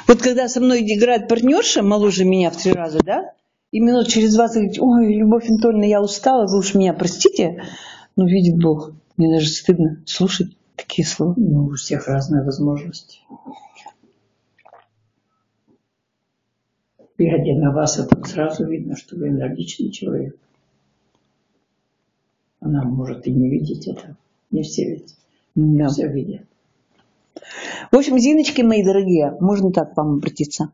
Вот когда со мной играет партнерша, моложе меня в 3 раза, да, и минут через 20 говорит: ой, Любовь Анатольевна, я устала, вы уж меня простите, но видит Бог, мне даже стыдно слушать такие слова. Ну, у всех разные возможности. Глядя на вас, это сразу видно, что вы энергичный человек. Она может и не видеть это. Не все ведь. Да. Все видят. В общем, Зиночки мои дорогие, можно так к вам обратиться?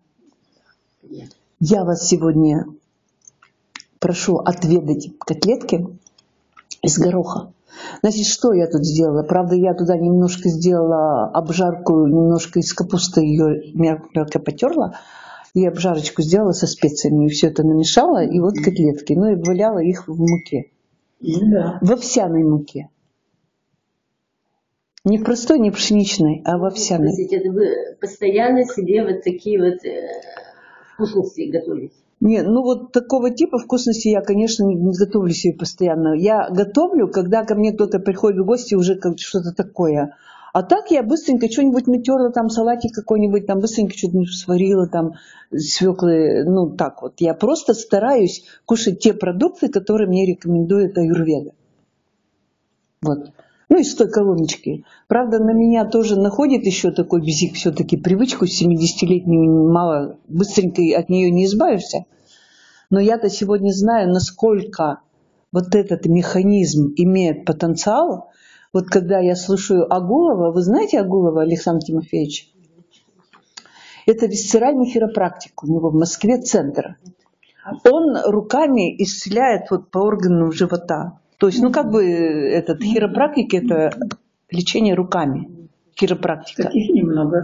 Я вас сегодня прошу отведать котлетки из гороха. Значит, что я тут сделала? Правда, я туда немножко сделала обжарку, немножко из капусты ее мелко потерла, и обжарочку сделала со специями, и все это намешала, и вот котлетки. Ну и валяла их в муке. Да. В овсяной муке. Не в простой, не пшеничной, а в овсяной. Это вы постоянно себе вот такие вот вкусности готовите? Не, ну вот такого типа вкусности я, конечно, не готовлю себе постоянно. Я готовлю, когда ко мне кто-то приходит в гости, уже как что-то такое. А так я быстренько что-нибудь натерла, там салатик какой-нибудь, там быстренько что-нибудь сварила, там свеклы, ну так вот. Я просто стараюсь кушать те продукты, которые мне рекомендует аюрведа. Вот. Ну, из той колоночки. Правда, на меня тоже находит еще такой бзик, все-таки привычку 70-летнюю мало, быстренько от нее не избавишься. Но я-то сегодня знаю, насколько вот этот механизм имеет потенциал. Вот когда я слушаю Агулова, вы знаете Агулова Александра Тимофеевича? Это висцеральный хиропрактик, у него в Москве центр. Он руками исцеляет вот по органам живота. То есть, ну как бы этот хиропрактик – это лечение руками. Хиропрактика. Таких немного.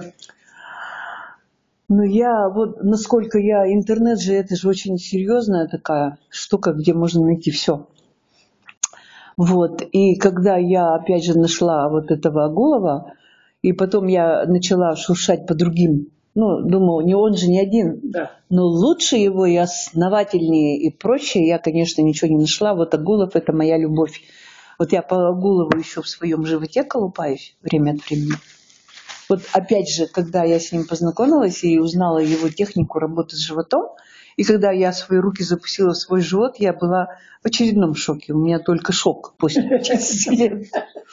Ну я вот, насколько я, интернет же, это же очень серьезная такая штука, где можно найти все. Вот, и когда я опять же нашла вот этого Агулова, и потом я начала шуршать по другим, ну, думаю, не он же не один, Да. но лучше его и основательнее и прочее я, конечно, ничего не нашла. Вот Агулов – это моя любовь. Вот я по Агулову еще в своем животе колупаюсь время от времени. Вот опять же, когда я с ним познакомилась и узнала его технику работы с животом, и когда я свои руки запустила в свой живот, я была в очередном шоке. У меня только шок после 50 лет.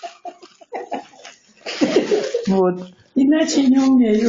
Вот. Иначе не умею.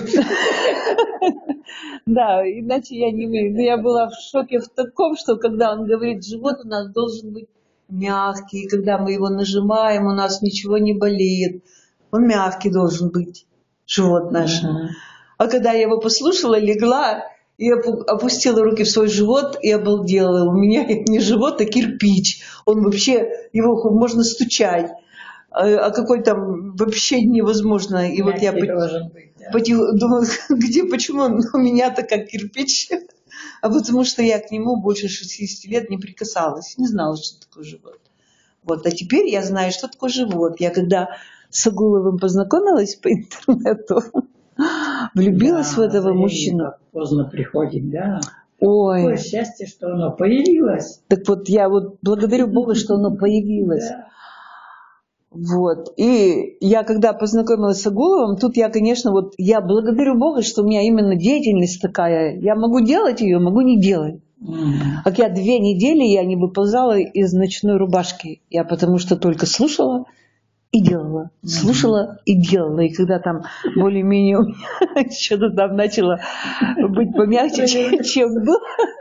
Да, иначе я не умею. Но я была в шоке в таком, что когда он говорит, живот у нас должен быть мягкий, когда мы его нажимаем, у нас ничего не болит. Он мягкий должен быть, живот наш. А когда я его послушала, легла и опустила руки в свой живот и обалдела. У меня не живот, а кирпич. Он вообще, его можно стучать. А какой там вообще невозможно. И вот я думаю, почему он у меня-то как кирпич? А потому что я к нему больше 60 лет не прикасалась. Не знала, что такое живот. Вот. А теперь я знаю, что такое живот. Я когда с Агуловым познакомилась по интернету, влюбилась в этого мужчину. Поздно приходит, да. Ой. Какое счастье, что оно появилось. Так вот, я вот благодарю Бога, что оно появилось. Да. Вот. И я когда познакомилась с Агуловым, тут я, конечно, вот я благодарю Бога, что у меня именно деятельность такая. Я могу делать ее, могу не делать. Как я 2 недели я не выползала из ночной рубашки. Я потому что только слушала и делала. Слушала и делала. И когда там более-менее у меня что-то там начало быть помягче, чем было,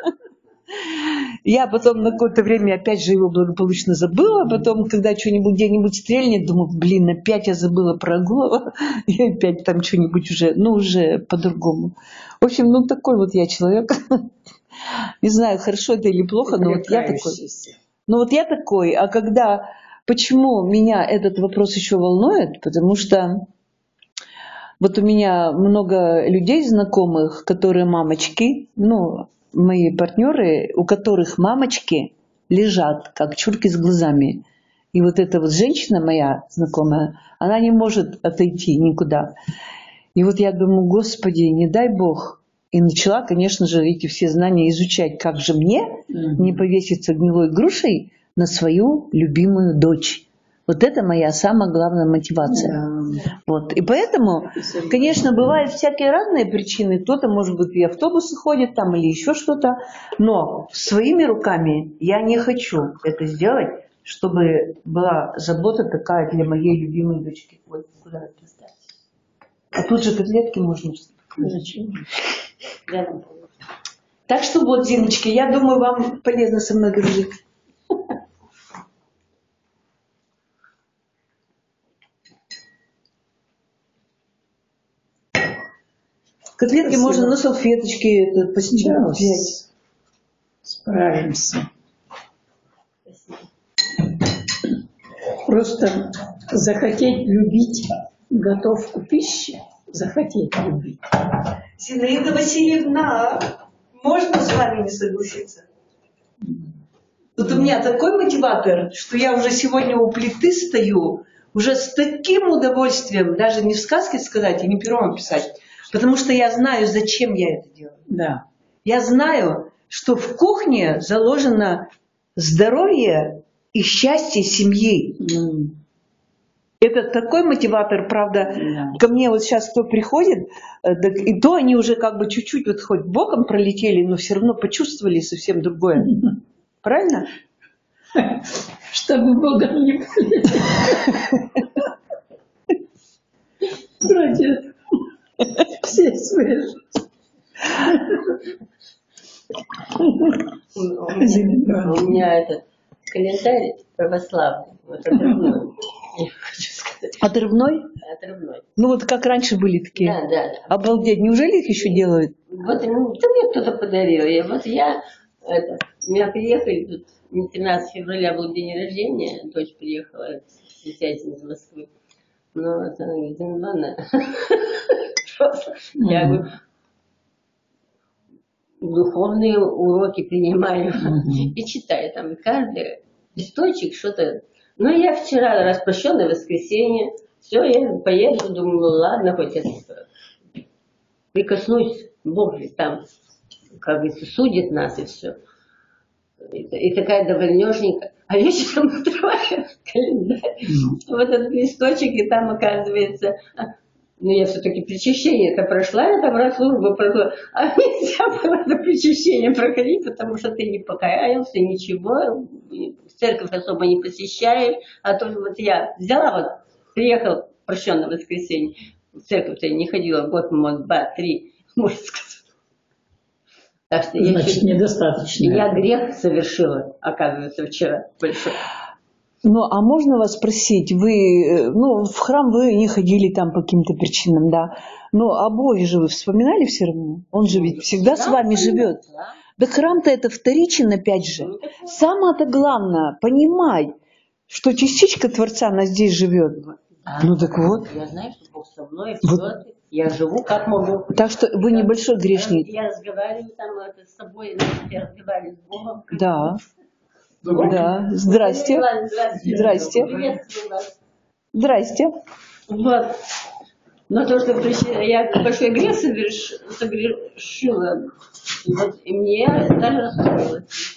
я потом на какое-то время опять же его благополучно забыла. Потом, когда что-нибудь где-нибудь стрельнет, думаю, блин, опять я забыла про Агулова. И опять там что-нибудь уже, ну уже по-другому. В общем, ну такой вот я человек. Не знаю, хорошо это или плохо, но вот я такой. Ну вот я такой. А когда... Почему меня этот вопрос еще волнует? Потому что вот у меня много людей знакомых, которые мамочки, ну, мои партнеры, у которых мамочки лежат, как чурки с глазами. И вот эта вот женщина моя знакомая, она не может отойти никуда. И вот я думаю, Господи, не дай Бог. И начала, конечно же, эти все знания изучать, как же мне не повеситься гнилой грушей на свою любимую дочь. Вот это моя самая главная мотивация. Да. Вот. И поэтому, конечно, бывают всякие разные причины. Кто-то, может быть, и автобусы ходит там или еще что-то. Но своими руками я не хочу это сделать, чтобы была забота такая для моей любимой дочки. Вот куда это ставить? А тут же котлетки можно. Зачем? Рядом. Так что вот, Зиночки, я думаю, вам полезно со мной дружить. Котлетки Спасибо. можно на салфеточке это, постелить. Да, взять. справимся. Спасибо. Просто захотеть любить готовку пищи, захотеть любить. Зинаида Васильевна, можно с вами не согласиться? Вот у меня такой мотиватор, что я уже сегодня у плиты стою, уже с таким удовольствием, даже не в сказке сказать и не пером писать, потому что я знаю, зачем я это делаю. Да. Я знаю, что в кухне заложено здоровье и счастье семьи. Это такой мотиватор, правда. Да. Ко мне вот сейчас кто приходит, так и то они уже как бы чуть-чуть вот хоть боком пролетели, но все равно почувствовали совсем другое. Правильно? Чтобы Богом не были. Ради всей своей жизни. У меня этот календарь православный, вот отрывной, я хочу сказать. Отрывной? Отрывной. Ну вот как раньше были такие. Да, да. Обалдеть. Неужели их еще делают? Вот, ну, да мне кто-то подарил. И вот меня приехали тут, 13 февраля был день рождения, дочь приехала с зятем из Москвы. Ну, вот она говорит, Ивана, я говорю, духовные уроки принимаю и читаю там, и каждый листочек что-то. Ну, я вчера, распрощенное воскресенье, все, я поеду, думаю, ну ладно, хоть я прикоснусь, Бог ведь там, как говорится, судит нас и все. И такая довольнёшненькая. А вечером открываю календарь, вот этот листочек, и там оказывается, ну я все-таки причащение-то прошла, я там раз службу прошла, а нельзя было это причащение проходить, потому что ты не покаялся, ничего, церковь особо не посещаешь, а то вот я взяла вот, приехал в прощенное воскресенье, в церковь-то я не ходила, год, может, 2-3, можно сказать. Так что Значит, недостаточно. я грех совершила, оказывается, вчера большой. Ну, а можно вас спросить, вы, ну, в храм вы не ходили там по каким-то причинам, да, но о Боге же вы вспоминали все равно? Он же ведь всегда с вами живет. Да храм-то это вторичен, опять же. Самое-то главное, понимать, что частичка Творца, она здесь живет. Ну так вот. Я знаю, что Бог со мной, Вот. все, я живу как могу. Так что вы небольшой грешник. Я разговариваю там с собой, я разговариваю с Богом. Да. Да. Здрасте. Здрасте. Приветствую вас. Здрасте. Вот. Но то, что я большой грех совершила, вот, и мне даже расстроилась.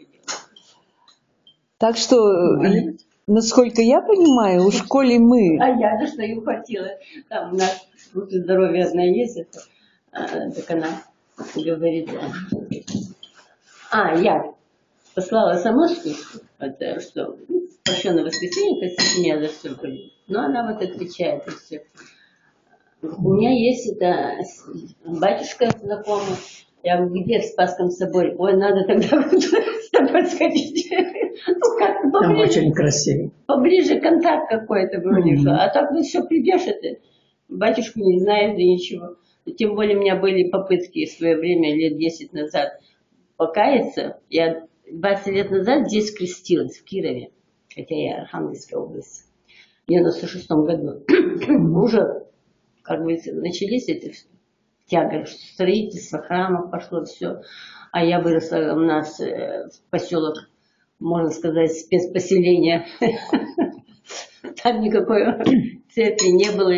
Так что, насколько я понимаю, у школе мы... А я за что им хватило. Там у нас «Будьте здоровья» одна есть, так она говорит. Я послала смс-ку, что прощенное воскресенье, простите меня за все. Но она вот отвечает и все. У меня есть батюшка знакомый. Я говорю, где в Спасском соборе? Ой, надо тогда с тобой сходить. Ну, как-то Там поближе. очень красиво. Поближе контакт какой-то, говоришь. А так ну все придешь, это батюшку не знаешь, да ничего. Тем более у меня были попытки в свое время, лет 10 назад, покаяться. Я 20 лет назад здесь крестилась, в Кирове. Хотя я Архангельской области. В 96-м году. Уже, как бы, начались эти тяга, строительство храмов пошло, все. А я выросла у нас в поселок, можно сказать, спецпоселение. Там никакой церкви не было.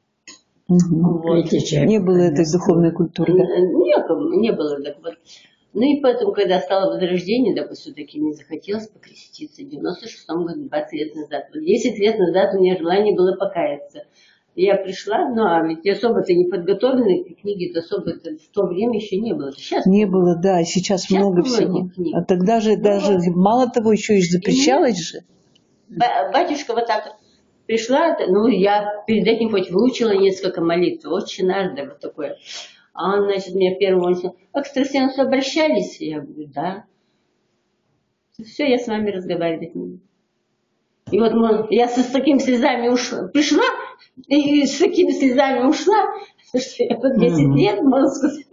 Вот. Не было этой духовной культуры, да? Не было. Так вот. Ну и потом, когда стало возрождение, допустим, все-таки мне захотелось покреститься в 96-м году, 20 лет назад. Вот 10 лет назад у меня желание было покаяться. Я пришла, ну а ведь особо-то не подготовленной, книги-то особо-то в то время еще не было. Сейчас Не было, да, сейчас много всего. книг. А тогда же даже мало того, еще и запрещалось же. Батюшка вот так пришла, ну я перед этим хоть выучила несколько молитв, «Отче наш», да, вот такое. А он, значит, мне первым сказал: экстрасенсы обращались? Я говорю: да. Все, я с вами разговаривать не буду. И вот я с такими слезами ушла, пришла, и с такими слезами ушла, что я вот 10 лет, можно сказать.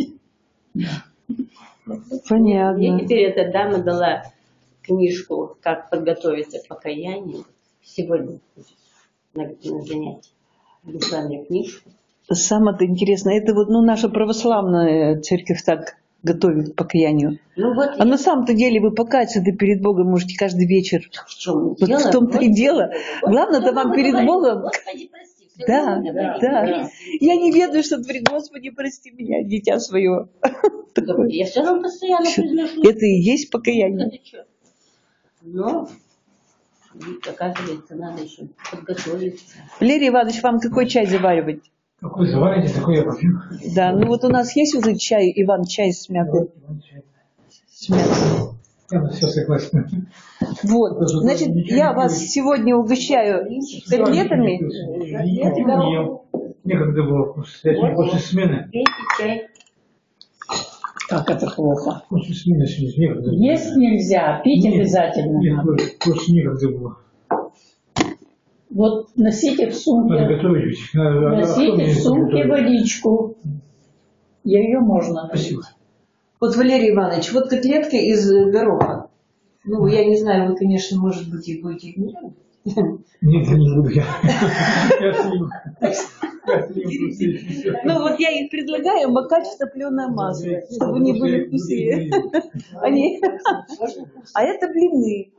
Понятно. Мне теперь эта дама дала книжку «Как подготовиться к покаянию». Сегодня на занятии. Пришла мне книжку. Самое-то интересное, это вот наша православная церковь так готовит к покаянию. Ну, вот а на самом-то деле вы покаяться-то перед Богом можете каждый вечер. в чем Вот дело? в том-то и дело. Главное-то вам перед Богом. Господи, прости. Да. Я не ведаю, что творит: Господи, прости меня, дитя свое. Я все равно постоянно произношу. Это и есть покаяние. Но, оказывается, надо еще подготовиться. Валерий Иванович, вам какой чай заваривать? Какой заварите, такой я попью. Да, ну вот у нас есть вот этот чай, Иван, чай с мятой. С мятой. Я все согласен. Вот, значит, я вас сегодня угощаю котлетами. Некогда было после смены. Пейте чай. Как это плохо? После смены некогда. Есть нельзя, пить обязательно. Нет, просто некогда было. Вот носите в сумке. Надо готовить. Носите в сумке водичку. Ее можно. Спасибо. Вот, Валерий Иванович, вот котлетки из гороха. Ну, я не знаю, вы, конечно, может быть, и будете их не делать. Нет, я не буду. Я слил. Ну, вот я их предлагаю макать в топленое масло, чтобы они были вкуснее. А это блины.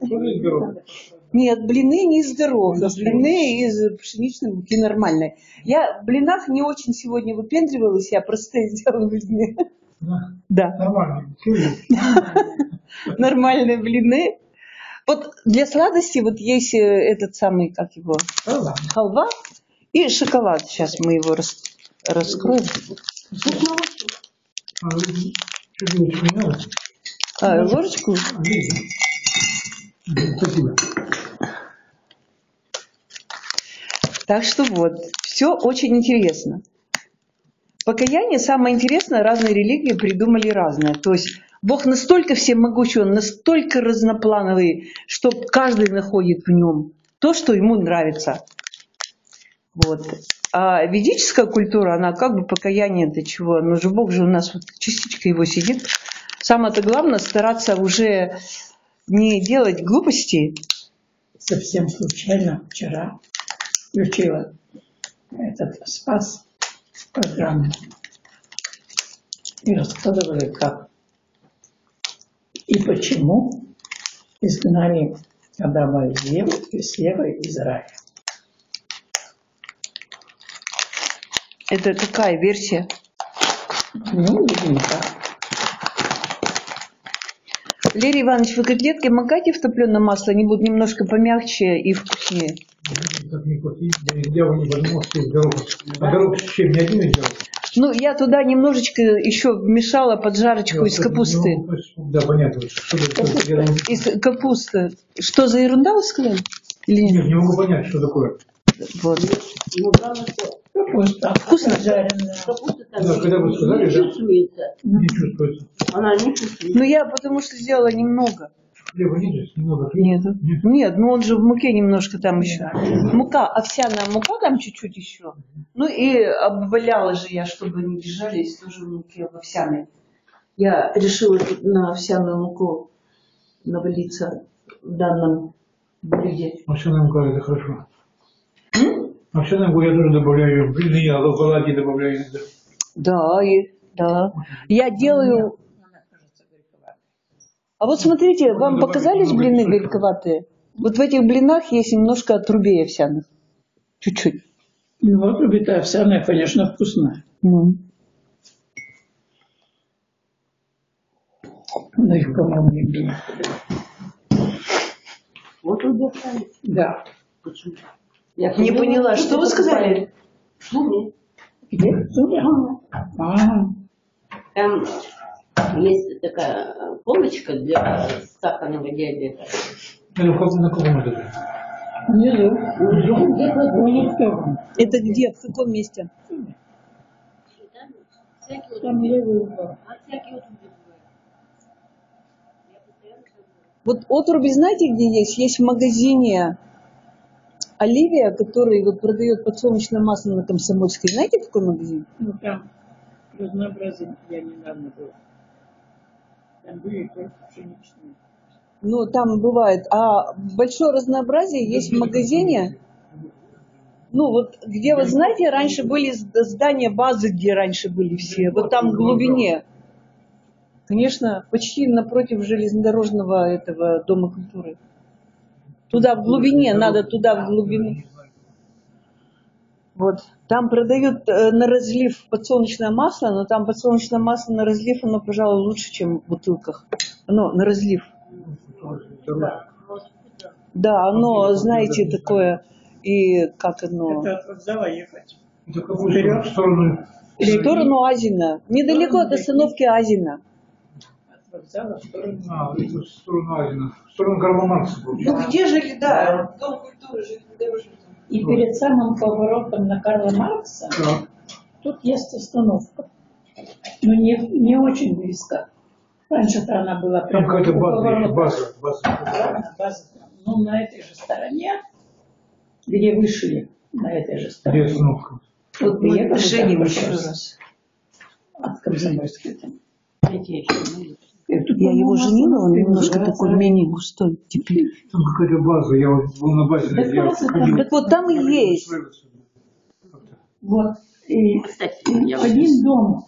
Нет, блины не из гороха, блины из пшеничной муки нормальной. Я в блинах не очень сегодня выпендривалась, я простые сделала блины. Да. Нормально. Нормальные блины. Вот для сладости вот есть этот самый, как его, халва и шоколад. Сейчас мы его раскроем. Ложечку? Спасибо. Так что вот, все очень интересно. Покаяние самое интересное, разные религии придумали разное. То есть Бог настолько всемогущий, Он настолько разноплановый, что каждый находит в нем то, что ему нравится. Вот. А ведическая культура, она как бы покаяние для чего? Ну же Бог же у нас, вот частичка его сидит. Самое-то главное стараться уже не делать глупостей. Совсем случайно вчера включила этот Спас программу. И рассказывали, как и почему изгнали Адама и Еву из рая. Это какая версия? Ну, видимо, так. Валерий Иванович, вы котлетки макайте в топленое масло, они будут немножко помягче и вкуснее. Я его не подумал, что из гороха. А горох чем не один делал? Ну, я туда немножечко еще вмешала поджарочку из капусты. Да, понятно. Из капусты. Что за ерунда вы сказали? Или нет, не могу понять, что такое. Вот. Ну, главное, что Капуста. Вкусно? Жареная. капуста там Да, когда вы сказали, не да. чувствуется. Не чувствуется. Она не чувствуется. Ну, я потому что сделала немного. Хлеба нет, немного. Нет. Нет, ну он же в муке немножко там еще. Мука, овсяная мука там чуть-чуть еще. Ну и обваляла же я, чтобы не держались тоже в муке в овсяной. Я решила тут на овсяную муку навалиться в данном блюде. Овсяная мука это хорошо. Овсяную муку я тоже добавляю. Блин, я в оладьи добавляю иногда. Да, да. Я делаю... А вот смотрите, вам показались блины горьковатые? Вот в этих блинах есть немножко отрубей овсяных. Чуть-чуть. Ну, отрубитая овсяная, конечно, вкусная. Но их, по-моему, нигде не купили. Вот убирали. Да. Почему? Я Не поняла, что вы сказали? В Суме. Где? В Суме? Ага. Там есть такая полочка для сахарного диабета. На каком этаже? Внизу. Внизу где-то Внизу тоже. Это где? В каком месте? Там левый угол. Вот отруби знаете, где есть? Есть в магазине Оливия, который вот продает подсолнечное масло на Комсомольской. Знаете такой магазин? Ну, там разнообразие я недавно была. Там были только пшеничные. Ну, там бывает. А большое разнообразие есть в магазине. Ну, вот где, вот знаете, раньше были здания базы, где раньше были все. Вот там в глубине. Конечно, почти напротив железнодорожного этого Дома культуры. Туда в глубине, надо туда в глубину. Вот. Там продают на разлив подсолнечное масло, но там подсолнечное масло на разлив, оно, пожалуй, лучше, чем в бутылках. Оно на разлив. Да, оно, знаете, такое, и как оно... Это от вокзала ехать. Это какую сторону? В сторону Азина. Недалеко от остановки Азина. От вокзала в сторону. Это в сторону Азина. В сторону Карла Маркса, получается. Ну где же, да, Дом культуры, железнодорожный. И перед самым поворотом на Карла Маркса Да. тут есть остановка. Но не очень близко. Раньше-то она была Там прямо какая-то у поворота. база. Да, база. Ну, на этой же стороне, где вышли, на этой же Где стороне. остановка? Вот Мы приехали Женим так еще вопрос. раз. От Комсомольской там. Я его женила, он немножко такой менее густой теперь. Там какая-то база. Я вот был на базе, Так я база ходил. Так вот там и есть. Вот. И Кстати, я один дом.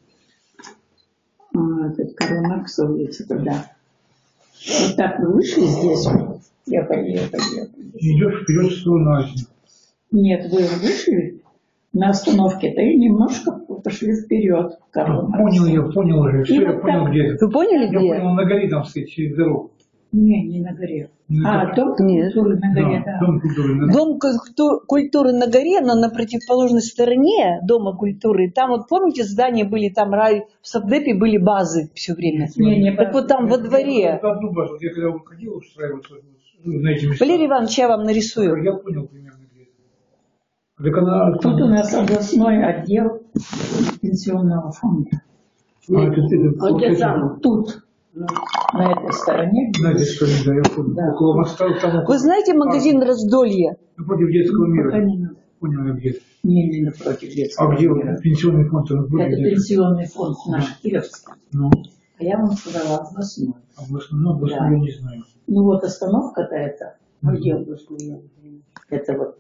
Этот Карл Маркс улица туда. Вот так вы вышли здесь. Я поехала. Идешь вперед в сторону Азии. Нет, вы вышли на остановке-то и немножко пошли вперед. Карл Маркс. Я понял уже. Все, я вот понял, так. где это. Вы поняли, Я где? понял, на горе там стоит через дорогу. Не на горе. На Дом Нет. культуры на горе, да. Дом культуры. Да. Дом культуры на горе, но на противоположной стороне Дома культуры. Там вот помните, здания были, там в Совдепе были базы все время. Не Так вот там во дворе. Это одну базу. Я когда ходил устраиваться на эти места. Валерий Иванович, я вам нарисую. Я понял примерно где это. Так она... Тут у нас областной отдел пенсионного фонда. Вот где там? Тут, на этой стороне. На этой стороне, да, я понял. Да. Около моста, там Вы знаете магазин «Раздолье»? напротив детского Пока мира. не надо. Понял я где. Не напротив детского А где мира. вот пенсионный фонд? Это пенсионный фонд наш, Кировский. Ну, А я вам сказала областной. областной Да. я не знаю. Ну вот остановка-то это. Ну, где областной? Это вот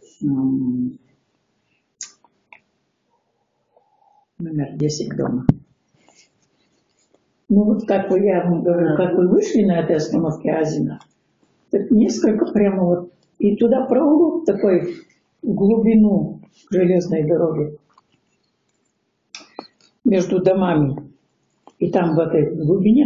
номер 10 дома. Ну вот как вы, я вам говорю, как вы вышли на этой остановке Азина, так несколько прямо вот, и туда проулок такой в глубину железной дороги между домами. И там в этой глубине